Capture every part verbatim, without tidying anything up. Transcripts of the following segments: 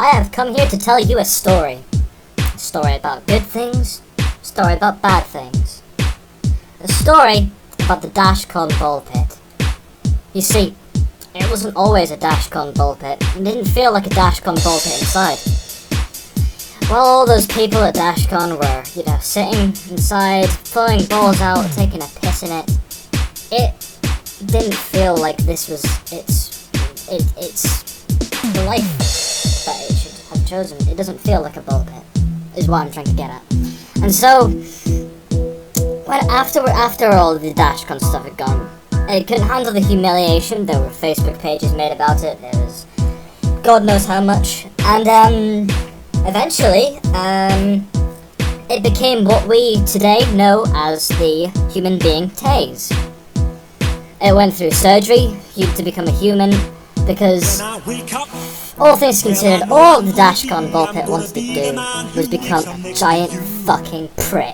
I have come here to tell you a story. A story about good things, a story about bad things. A story about the Dashcon ball pit. You see, it wasn't always a Dashcon ball pit. It didn't feel like a Dashcon ball pit inside. While all those people at Dashcon were, you know, sitting inside, throwing balls out, taking a piss in it, it didn't feel like this was its, it, it's the life that it should have chosen. It doesn't feel like a ball pit, is what I'm trying to get at. And so, when after after all the Dashcon stuff had gone, it couldn't handle the humiliation. There were Facebook pages made about it. There was God knows how much, and um, eventually, um, it became what we today know as the human being Taze. It went through surgery to become a human because, all things considered, all the Dashcon ball pit wanted to do was become a giant fucking prick.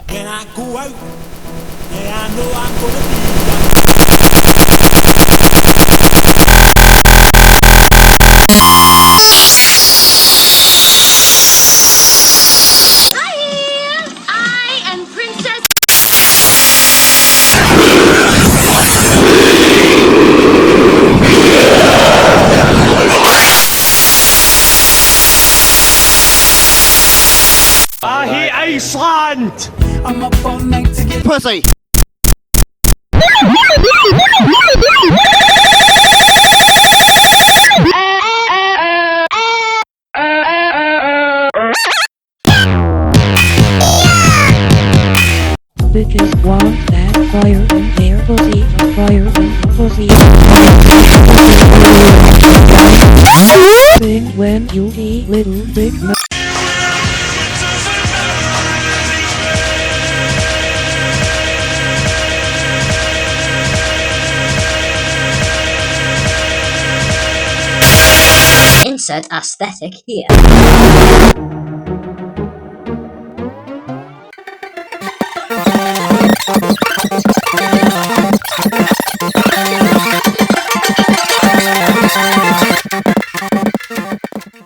I hate Iceland! I'm up all night to get Pussy! Bitches want that fire in their pussy, fire in the pussy. Thing when you eat little big no- Insert aesthetic here.